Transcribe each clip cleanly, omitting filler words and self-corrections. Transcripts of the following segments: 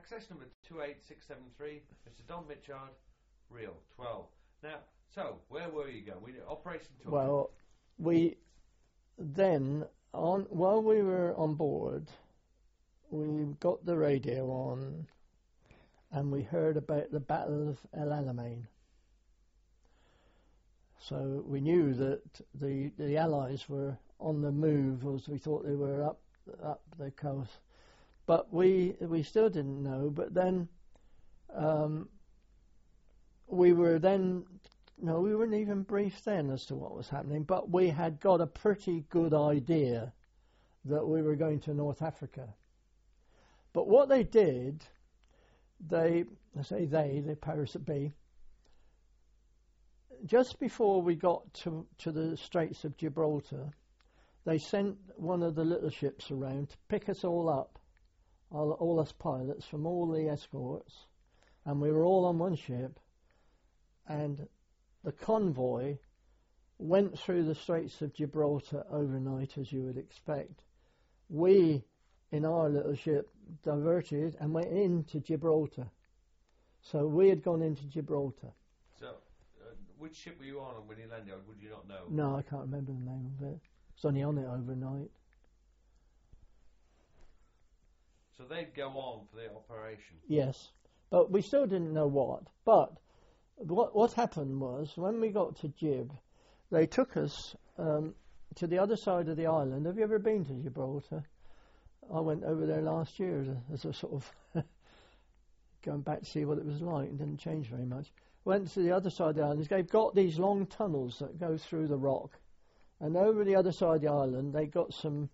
access number 28673, Mr. Don Mitchard, Reel 12. Now, so, where were you going? Operation Torch. Well, we then, while we were on board, we got the radio on and we heard about the Battle of El Alamein. So we knew that the Allies were on the move, as we thought they were up the coast. But we still didn't know. But then we weren't even briefed then as to what was happening. But we had got a pretty good idea that we were going to North Africa. But what they did, the powers that be, just before we got to the Straits of Gibraltar, they sent one of the little ships around to pick us all up, all us pilots from all the escorts, and we were all on one ship, and the convoy went through the Straits of Gibraltar overnight, as you would expect. We, in our little ship, diverted and went into Gibraltar. So we had gone into Gibraltar. So, which ship were you on when you landed, or would you not know? No, I can't remember the name of it. It's only on it overnight. So they'd go on for the operation? Yes, but we still didn't know what. But what happened was, when we got to Gib, they took us to the other side of the island. Have you ever been to Gibraltar? I went over there last year as a sort of going back to see what it was like. It didn't change very much. Went to the other side of the island. They've got these long tunnels that go through the rock. And over the other side of the island, they got some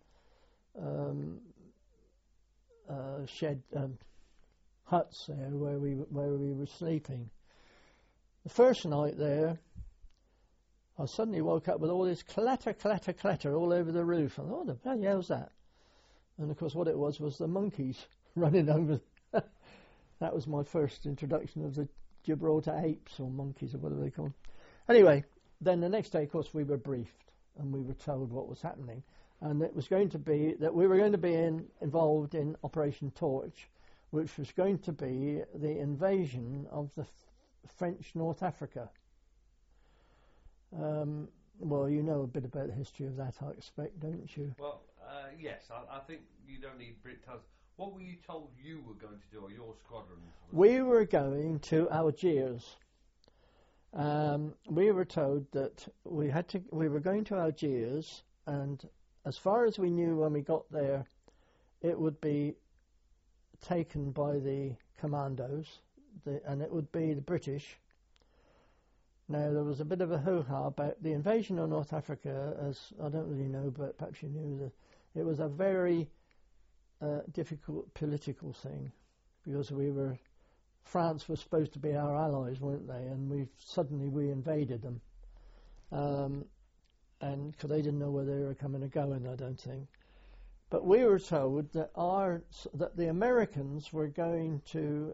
huts there where we were sleeping. The first night there, I suddenly woke up with all this clatter, clatter, clatter all over the roof. I thought, what the bloody hell's that? And of course what it was the monkeys running over. That was my first introduction of the Gibraltar apes, or monkeys, or whatever they call them. Anyway, then the next day, of course, we were briefed and we were told what was happening. And it was going to be that we were going to be involved in Operation Torch, which was going to be the invasion of the French North Africa. Well, you know a bit about the history of that, I expect, don't you? Well, yes, I think you don't need Brit tell us. What were you told you were going to do, or your squadron? We were going to Algiers. We were told that we were going to Algiers, and as far as we knew when we got there, it would be taken by the commandos, and it would be the British. Now, there was a bit of a hoo-ha about the invasion of North Africa, as I don't really know, but perhaps you knew that it was a very difficult political thing, because France was supposed to be our allies, weren't they? And we invaded them, and because they didn't know where they were coming or going, I don't think. But we were told that the Americans were going to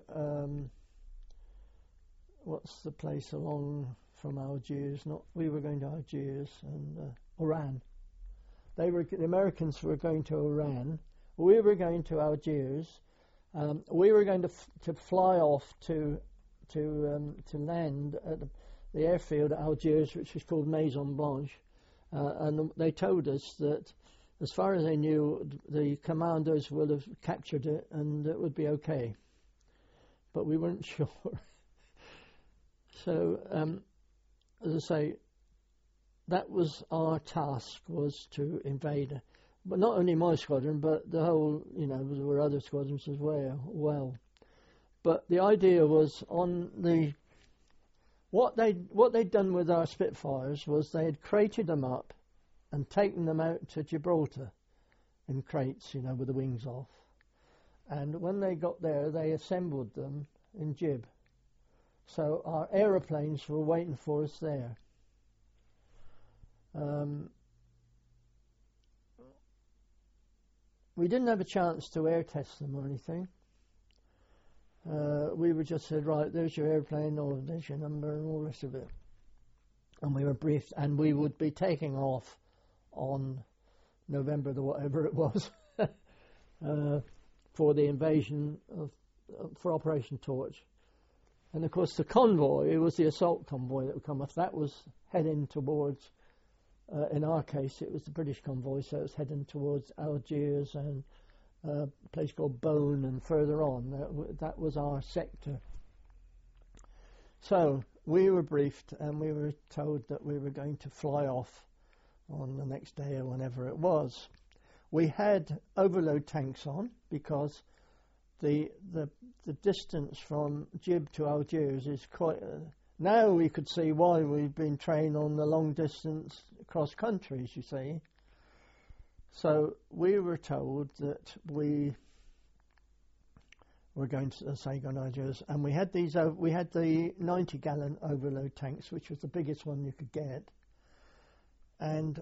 what's the place along from Algiers? We were going to Algiers and Oran. The Americans were going to Oran. We were going to Algiers. We were going to fly off to land at the airfield at Algiers, which was called Maison Blanche, and they told us that, as far as they knew, the commandos would have captured it and it would be okay. But we weren't sure. So, as I say, that was our task, was to invade. But not only my squadron, but the whole, there were other squadrons as well. But the idea was what they'd done with our Spitfires was they had crated them up and taken them out to Gibraltar in crates, with the wings off. And when they got there, they assembled them in Gib. So our aeroplanes were waiting for us there. We didn't have a chance to air test them or anything. We were just said, right, there's your airplane, or there's your number, and all the rest of it. And we were briefed, and we would be taking off on November the whatever it was for the invasion for Operation Torch. And of course the convoy, it was the assault convoy that would come off. That was heading towards, in our case, it was the British convoy, so it was heading towards Algiers and a place called Bone and further on. That was our sector. So we were briefed and we were told that we were going to fly off on the next day or whenever it was. We had overload tanks on because the distance from Gib to Algiers is quite... now we could see why we've been trained on the long distance cross countries, you see. So we were told that we were going to go to Algiers, and we had the 90-gallon overload tanks, which was the biggest one you could get, and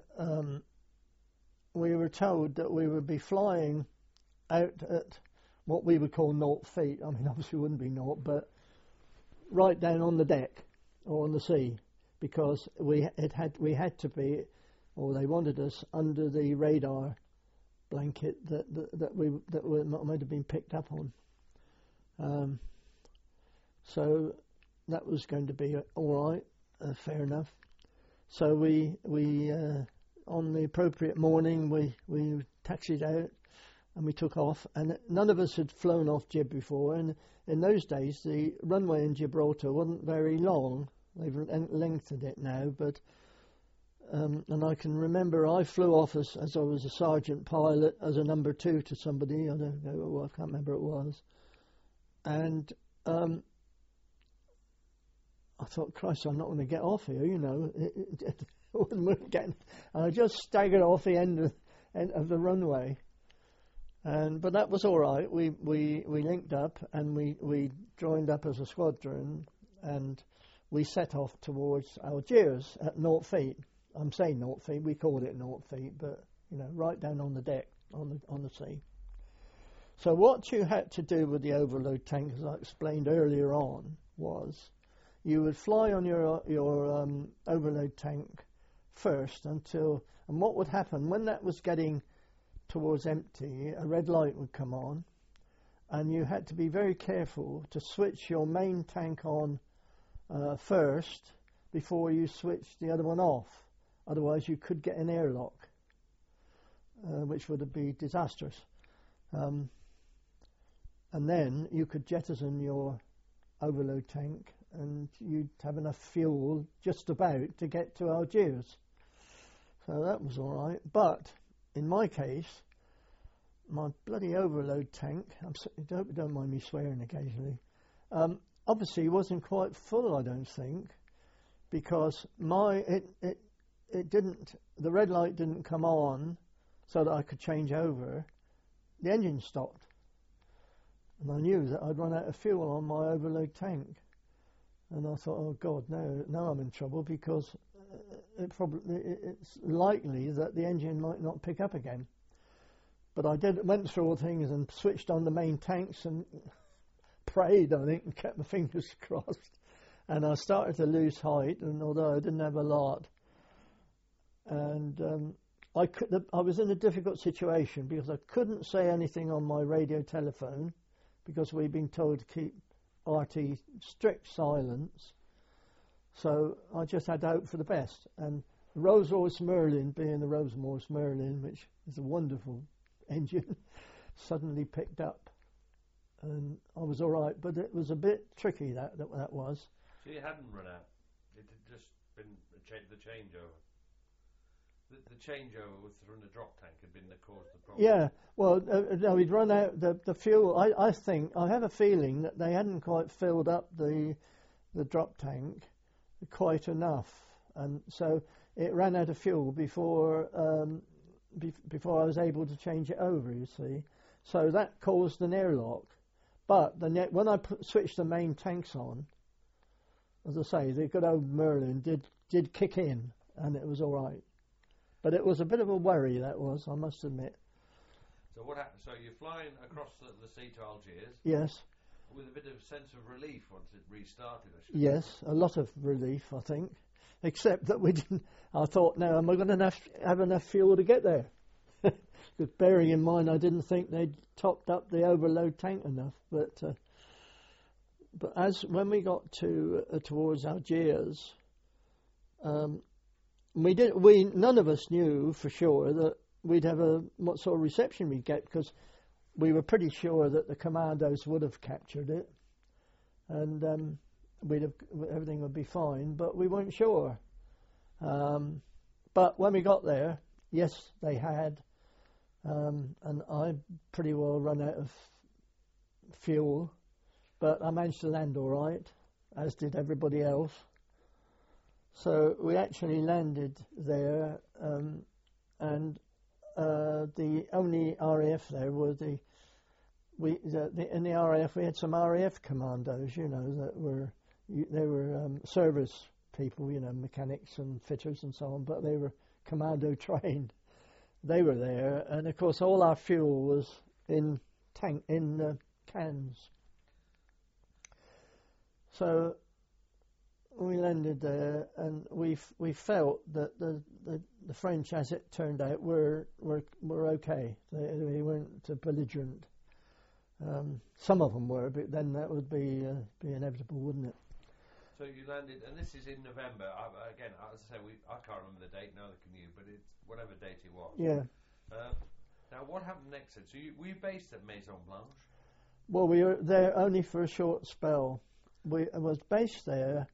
we were told that we would be flying out at what we would call 0 feet. I mean, obviously it wouldn't be 0, but right down on the deck or on the sea, because we had to be, or they wanted us under the radar blanket that might have been picked up on. So that was going to be all right, fair enough. So we on the appropriate morning we taxied out and we took off, and none of us had flown off Gib before, and in those days the runway in Gibraltar wasn't very long. They've lengthened it now, but and I can remember I flew off as I was a sergeant pilot as a number 2 to somebody, I don't know, I can't remember who it was, and I thought, Christ, I'm not going to get off here, you know. It wasn't getting, and I just staggered off the end of the runway. But that was all right. We linked up and we joined up as a squadron, and we set off towards Algiers at 0 feet. I'm saying 0 feet. We called it 0 feet, but you know, right down on the deck on the sea. So what you had to do with the overload tank, as I explained earlier on, was you would fly on your overload tank first until, and what would happen when that was getting towards empty, a red light would come on, and you had to be very careful to switch your main tank on first before you switched the other one off. Otherwise you could get an airlock, which would be disastrous. And then you could jettison your overload tank and you'd have enough fuel just about to get to Algiers. So that was all right. But in my case, my bloody overload tank, don't mind me swearing occasionally, obviously wasn't quite full, I don't think, because it didn't, the red light didn't come on so that I could change over. The engine stopped, and I knew that I'd run out of fuel on my overload tank. And I thought, oh God, now I'm in trouble, because it's likely that the engine might not pick up again. But I went through all things and switched on the main tanks and prayed, I think, and kept my fingers crossed. And I started to lose height, and although I didn't have a lot, and I was in a difficult situation because I couldn't say anything on my radio telephone because we'd been told to keep RT strict silence. So I just had to hope for the best. And Rolls-Royce Merlin, being the Rolls-Royce Merlin, which is a wonderful engine, suddenly picked up, and I was all right. But it was a bit tricky, that was. So you hadn't run out. It had just been the changeover. The changeover from the drop tank had been the cause of the problem. Yeah, well, no, we'd run out the fuel. I have a feeling that they hadn't quite filled up the drop tank quite enough, and so it ran out of fuel before I was able to change it over, you see. So that caused an airlock. But when I switched the main tanks on, as I say, the good old Merlin did kick in, and it was all right. But it was a bit of a worry, that was, I must admit. So what happened? So you're flying across the sea to Algiers? Yes. With a bit of sense of relief once it restarted, I should Yes, say. a lot of relief, I think. Except that we didn't. I thought, now, am I going to have enough fuel to get there? Because bearing in mind, I didn't think they'd topped up the overload tank enough. But when we got to towards Algiers, none of us knew for sure that we'd have what sort of reception we'd get, because we were pretty sure that the commandos would have captured it, and everything would be fine. But we weren't sure. But when we got there, yes, they had, and I pretty well run out of fuel, but I managed to land all right, as did everybody else. So we actually landed there, and the only RAF there were in the RAF we had some RAF commandos, they were service people, mechanics and fitters and so on, but they were commando trained. They were there, and of course all our fuel was in cans. So we landed there, and we felt that the French, as it turned out, were okay. They weren't belligerent. Some of them were, but then that would be inevitable, wouldn't it? So you landed, and this is in November. Again, as I say, I can't remember the date, neither can you, but it's whatever date it was. Yeah. Now, what happened next then? So were you based at Maison Blanche? Well, we were there only for a short spell. I was based there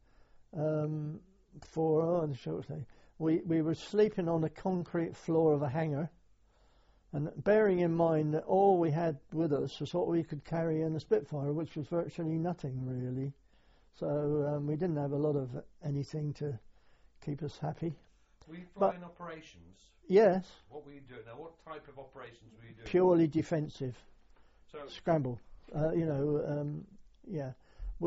we were sleeping on a concrete floor of a hangar, and bearing in mind that all we had with us was what we could carry in a Spitfire, which was virtually nothing really. So we didn't have a lot of anything to keep us happy. Were you flying operations? Yes. What were you doing? Now, what type of operations were you doing? Purely defensive. So scramble. Yeah.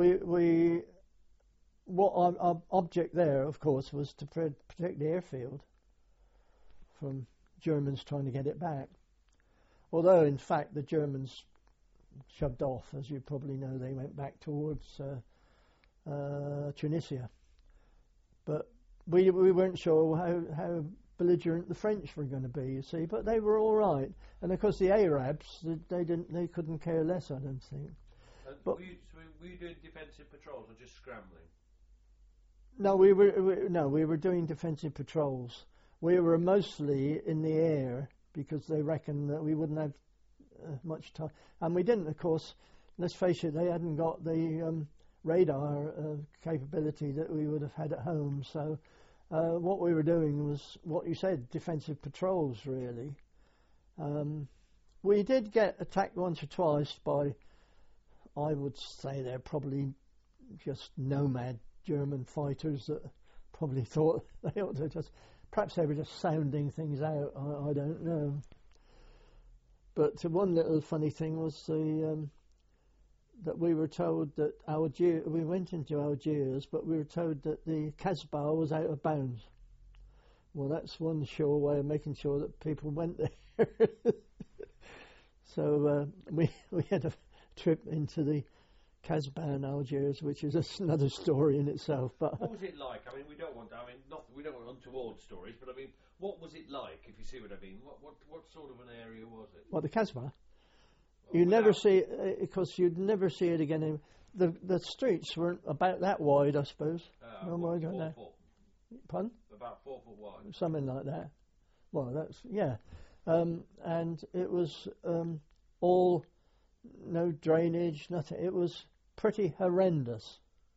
Our object there, of course, was to protect the airfield from Germans trying to get it back. Although, in fact, the Germans shoved off, as you probably know. They went back towards Tunisia. But we weren't sure how belligerent the French were going to be, you see. But they were all right. And, of course, the Arabs, they couldn't care less, I don't think. But were you doing defensive patrols or just scrambling? No, we were doing defensive patrols. We were mostly in the air because they reckoned that we wouldn't have much time, and we didn't. Of course, let's face it, they hadn't got the radar capability that we would have had at home. So what we were doing was what you said, defensive patrols. Really, we did get attacked once or twice by, I would say, they're probably just nomad German fighters that probably thought they ought to perhaps they were just sounding things out, I don't know. But one little funny thing was that we were told that we went into Algiers, but we were told that the Casbah was out of bounds. Well, that's one sure way of making sure that people went there. So we had a trip into the Casbah in Algiers, which is another story in itself. But what was it like? I mean, we don't want untoward stories, but I mean, what was it like? If you see what I mean, what sort of an area was it? Well, the Casbah. You never see it, because you'd never see it again. The streets weren't about that wide, I suppose. No more than that. Pardon? About 4 foot wide. Something like that. Well, that's and it was all no drainage, nothing. It was pretty horrendous.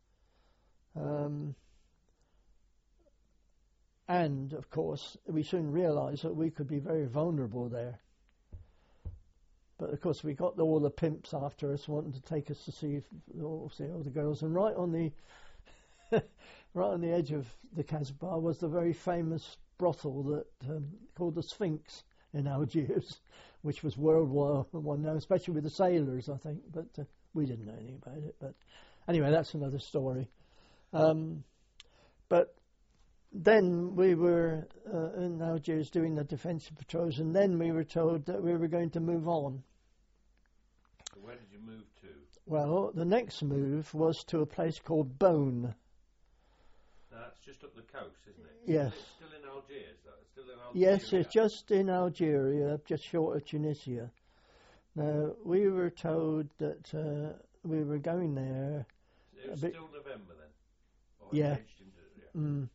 And of course, we soon realised that we could be very vulnerable there. But of course, we got all the pimps after us, wanting to take us to see all the girls. And right on the edge of the Casbah was the very famous brothel that called the Sphinx in Algiers, which was World War I now, especially with the sailors, I think. But we didn't know anything about it. But anyway, that's another story. But then we were in Algiers doing the defensive patrols, and then we were told that we were going to move on. So where did you move to? Well, the next move was to a place called Beaune. That's just up the coast, isn't it? Yes. It's still in Algiers, though. It's still in Algeria. Yes, it's just in Algeria, just short of Tunisia. Now, we were told that we were going there. It was still November then? Or Yeah. Engaged into,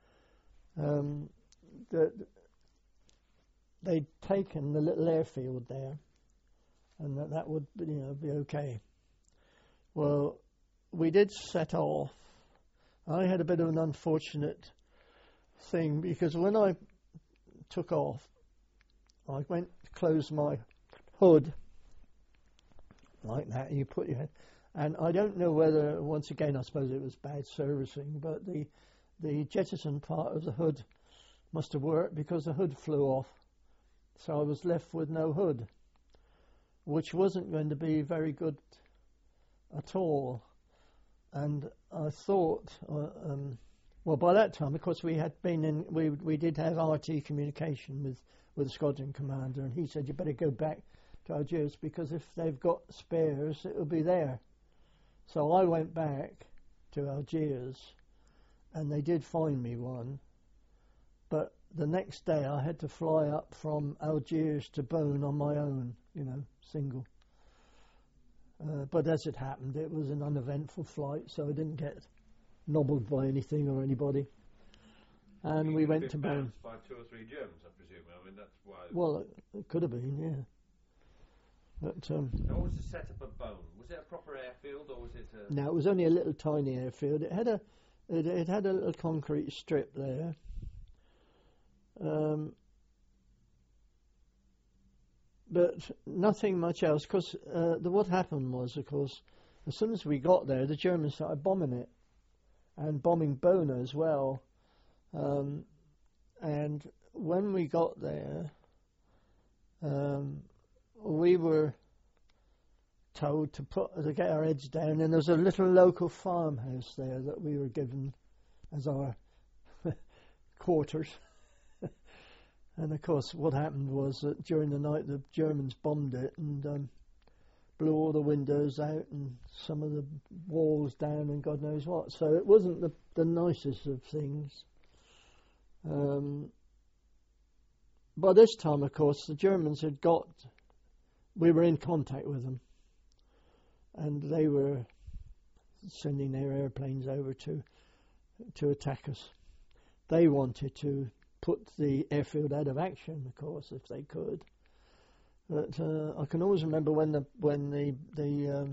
That they'd taken the little airfield there, and that would be okay. Well, we did set off. I had a bit of an unfortunate thing because when I took off, I went to close my hood like that. You put your head, and I don't know whether, once again, I suppose it was bad servicing, but the jettison part of the hood must have worked because the hood flew off. So I was left with no hood, which wasn't going to be very good at all. And I thought, well, by that time, of course, we had been in, we did have RT communication with the squadron commander, and he said, you better go back to Algiers because if they've got spares, it'll be there. So I went back to Algiers, and they did find me one. But the next day I had to fly up from Algiers to Beaune on my own, single. But as it happened, it was an uneventful flight, so I didn't get nobbled by anything or anybody. And we went to Beaune. By 2 or 3 Germans, I presume. I mean, that's why. Well, it could have been, yeah. But what was the setup of Beaune? Was it a proper airfield, or was it a... No, it was only a little tiny airfield. It had a little concrete strip there. But nothing much else, because what happened was, of course, as soon as we got there, the Germans started bombing it, and bombing Beaune as well. And when we got there, we were told to get our heads down, and there's a little local farmhouse there that we were given as our quarters. And of course, what happened was that during the night the Germans bombed it and blew all the windows out and some of the walls down and God knows what. So it wasn't the nicest of things. By this time, of course, the Germans we were in contact with them, and they were sending their airplanes over to attack us. They wanted to put the airfield out of action, of course, if they could. But I can always remember when the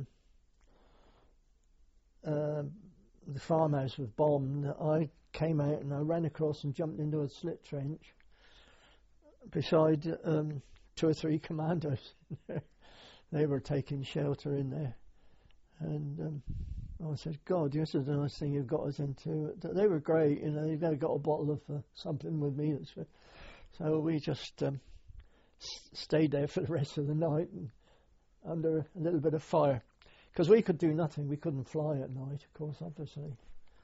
farmhouse was bombed, I came out and I ran across and jumped into a slit trench beside 2 or 3 commandos. They were taking shelter in there. And I said, God, this is the nice thing you've got us into. They were great, You've got a bottle of something with me. So we just stayed there for the rest of the night and under a little bit of fire. Because we could do nothing. We couldn't fly at night, of course, obviously.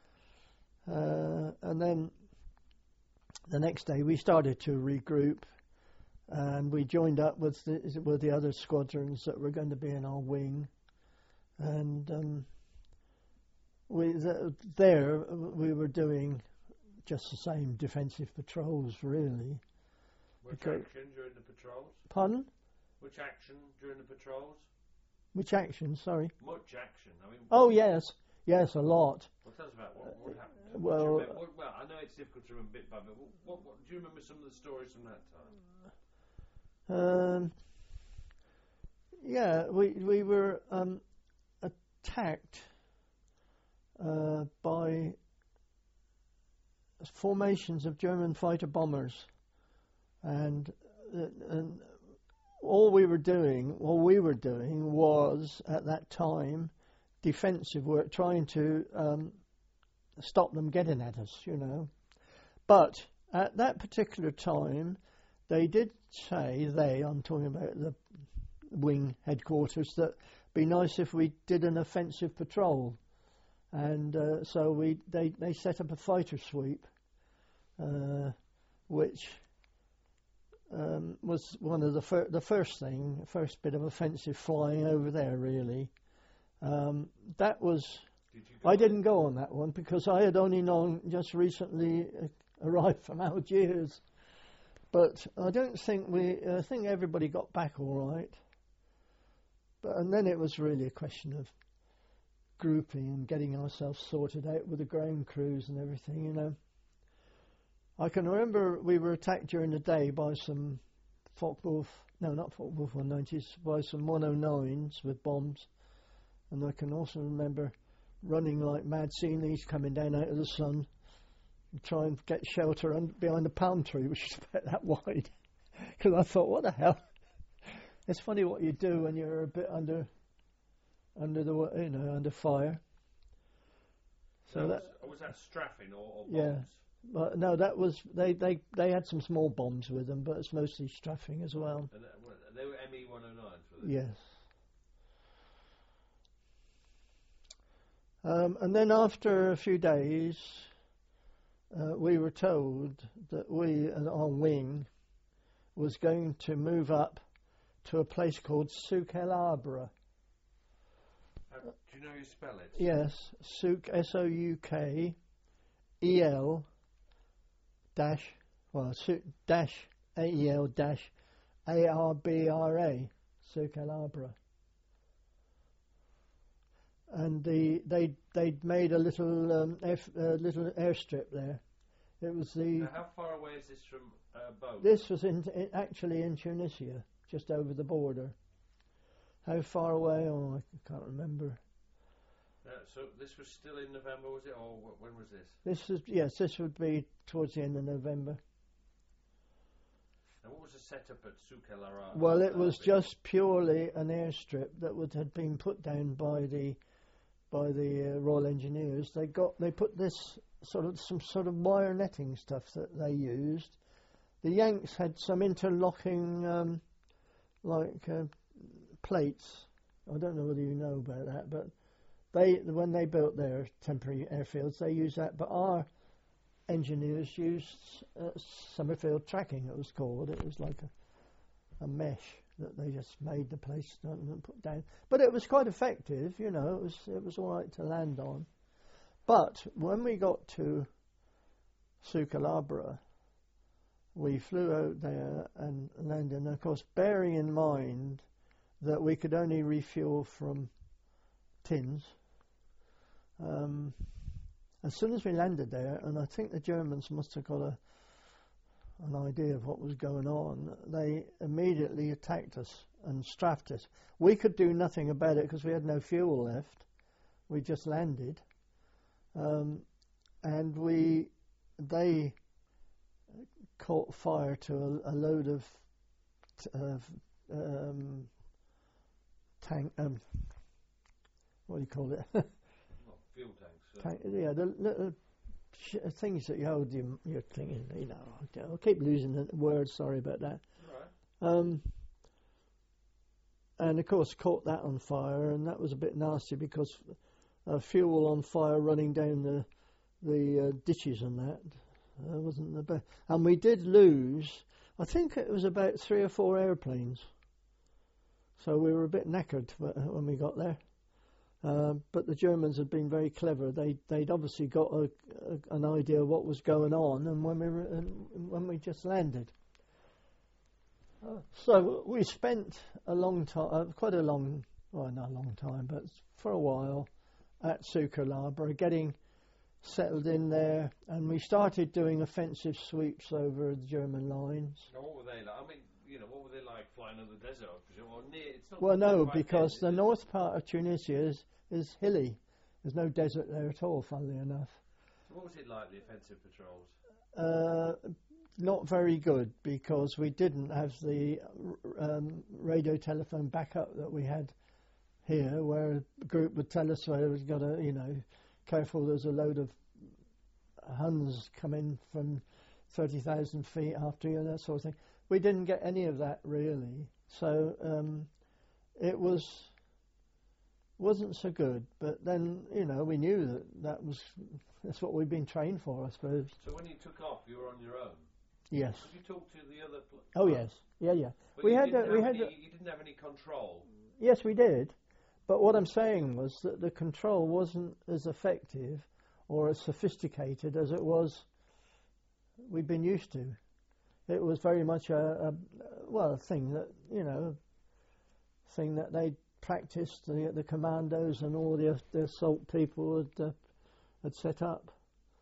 And then the next day we started to regroup, and we joined up with the other squadrons that were going to be in our wing. And we were doing just the same defensive patrols, really. Which action during the patrols? Pardon? Which action during the patrols? Which action, sorry? Much action. I mean. Oh, yes, a lot. Well, tell us about what happened. Well, I know it's difficult to remember bit by bit. What do you remember some of the stories from that time? Yeah, we were attacked by formations of German fighter bombers, and all we were doing was at that time defensive work, trying to stop them getting at us, But at that particular time, they did say, I'm talking about the wing headquarters, that it'd be nice if we did an offensive patrol. And so they set up a fighter sweep, which was one of the first bit of offensive flying over there, really. That was Did you go I on didn't it? go on that one because I had only just recently arrived from Algiers. But I don't think I think everybody got back all right. And then it was really a question of grouping and getting ourselves sorted out with the ground crews and everything, you know. I can remember we were attacked during the day by some Focke-Wulf 190s, by some 109s with bombs. And I can also remember running like mad, seeing these coming down out of the sun, and try and get shelter behind a palm tree, which is about that wide. Because I thought, what the hell? It's funny what you do when you're a bit under fire. So was that strafing or bombs? Yeah. But no, that was they had some small bombs with them, but it's mostly strafing as well. And they were ME 109s, were they? Yes. And then after a few days, we were told that our wing was going to move up to a place called Souk El Abra. Do you know how you spell it? Yes, Souk, S-O-U-K-E-L Souk dash A-E-L dash A-R-B-R-A, Souk El Abra. And they'd made a little airstrip there. It was Now, how far away is this from Bow? This was actually in Tunisia, just over the border. How far away? Oh, I can't remember. So this was still in November, was it, or when was this? This would be towards the end of November. And what was the setup at Souk El Abra? Well, it was just purely an airstrip that had been put down by the Royal Engineers. They put this some sort of wire netting stuff that they used. The Yanks had some interlocking plates. I don't know whether you know about that, but when they built their temporary airfields, they used that. But our engineers used Summerfield tracking, it was called. It was like a mesh that they just made the place and put down. But it was quite effective, you know. It was all right to land on. But when we got to Souk El Abra, we flew out there and landed. And of course, bearing in mind that we could only refuel from tins. As soon as we landed there, and I think the Germans must have got an idea of what was going on, they immediately attacked us and strafed us. We could do nothing about it because we had no fuel left. We just landed. And they caught fire to a load of tank, what do you call it? Not fuel tanks. The little things that you hold your thing in, you know. I'll keep losing the words, sorry about that. Right. And of course caught that on fire, and that was a bit nasty because fuel on fire running down the ditches and that wasn't the best. And we did lose, I think it was about 3 or 4 airplanes. So we were a bit knackered when we got there. But the Germans had been very clever. They'd obviously got an idea of what was going on, and when we just landed. So we spent a long time, not a long time, but for a while at Souk El Abra, getting settled in there, and we started doing offensive sweeps over the German lines. Now, what were they like? I mean, you know, what were they like flying over the desert? Or near, it's not Well, no, right because there, the north part of Tunisia is hilly. There's no desert there at all, funnily enough. So what was it like, the offensive patrols? Not very good, because we didn't have the radio telephone backup that we had here, where a group would tell us where we've got to, you know, careful, there's a load of Huns coming from 30,000 feet after you, and that sort of thing. We didn't get any of that, really. So it wasn't so good. But then, you know, we knew that's what we'd been trained for, I suppose. So when you took off, you were on your own? Yes. Did you talk to the other... Oh, yes. Yeah. But you didn't have any control? Yes, we did. But what I'm saying was that the control wasn't as effective or as sophisticated as it was we've been used to. It was very much a thing that, thing that they practiced, the commandos and all the assault people had set up.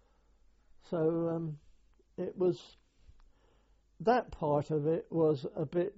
So it was, that part of it was a bit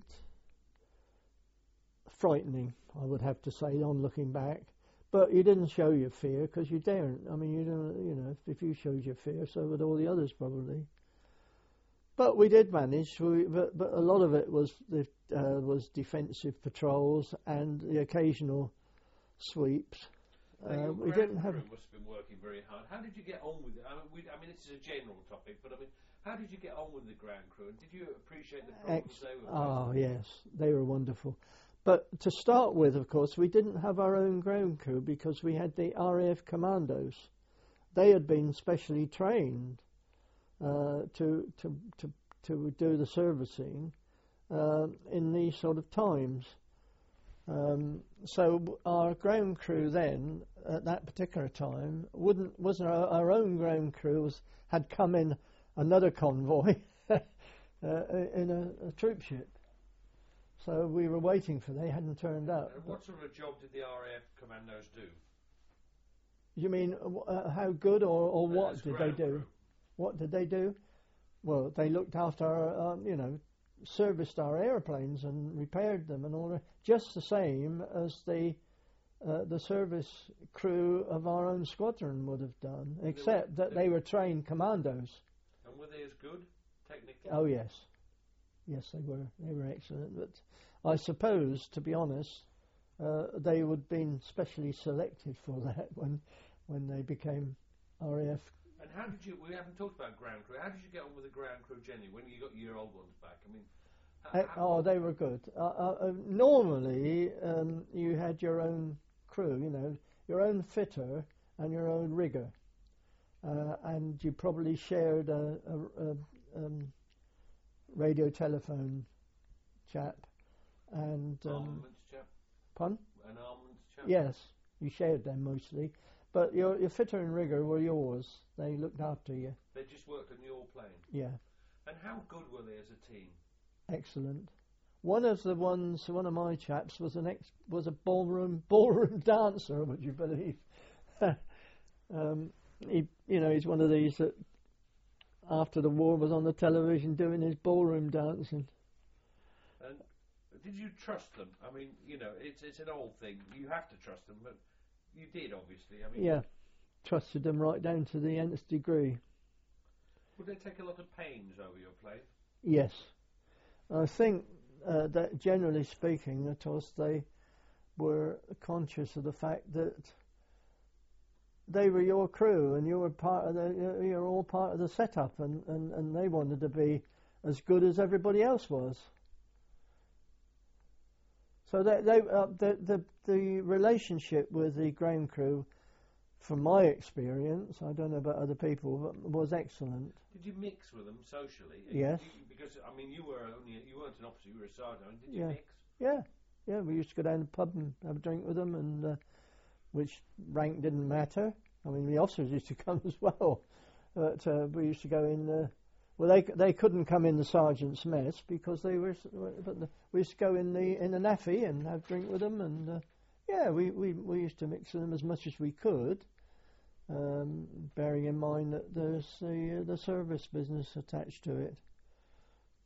frightening, I would have to say, on looking back. But you didn't show your fear because you daren't. I mean, you don't, if you showed your fear, so would all the others probably. But we did manage. But a lot of it was defensive patrols and the occasional sweeps. We didn't have. Must have been working very hard. How did you get on with it? I mean, this is a general topic, but I mean, how did you get on with the ground crew? And did you appreciate the problems they were facing? Oh yes, they were wonderful. But to start with, of course, we didn't have our own ground crew because we had the RAF commandos. They had been specially trained to do the servicing in these sort of times. So our ground crew then, at that particular time, wasn't our own ground crew had come in another convoy in a troop ship. So we were waiting for they hadn't turned up. And what sort of a job did the RAF commandos do? You mean how good or what did they do? Crew. What did they do? Well, they looked after our, serviced our airplanes and repaired them and all that, just the same as the service crew of our own squadron would have done, except that they were trained commandos. And were they as good, technically? Oh yes, yes they were. They were excellent. But I suppose, to be honest, they would have been specially selected for that when they became RAF. And how did you? We haven't talked about ground crew. How did you get on with the ground crew, Jenny, when you got your old ones back? I mean, they were good. Normally, you had your own crew, your own fitter and your own rigger, and you probably shared a radio telephone chap and armaments chap. Pardon? An armaments chap. Yes, you shared them mostly. But your fitter and rigger were yours. They looked after you. They just worked on your plane? Yeah. And how good were they as a team? Excellent. One of my chaps was a ballroom dancer, would you believe? He's one of these that after the war was on the television doing his ballroom dancing. And did you trust them? I mean, it's an old thing. You have to trust them, but you did, obviously. I mean, yeah, trusted them right down to the nth degree. Would they take a lot of pains over your plane? Yes. I think that generally speaking, of course, they were conscious of the fact that they were your crew and you were you're all part of the setup, and they wanted to be as good as everybody else was. So the relationship with the ground crew, from my experience, I don't know about other people, but was excellent. Did you mix with them socially? Yes. Because I mean, you weren't an officer; you were a sergeant. Did you mix? Yeah. We used to go down to the pub and have a drink with them, and which rank didn't matter. I mean, the officers used to come as well, but we used to go in. Well, they couldn't come in the sergeant's mess because they were. But we used to go in the NAFI and have a drink with them, and we used to mix with them as much as we could, bearing in mind that there's the service business attached to it.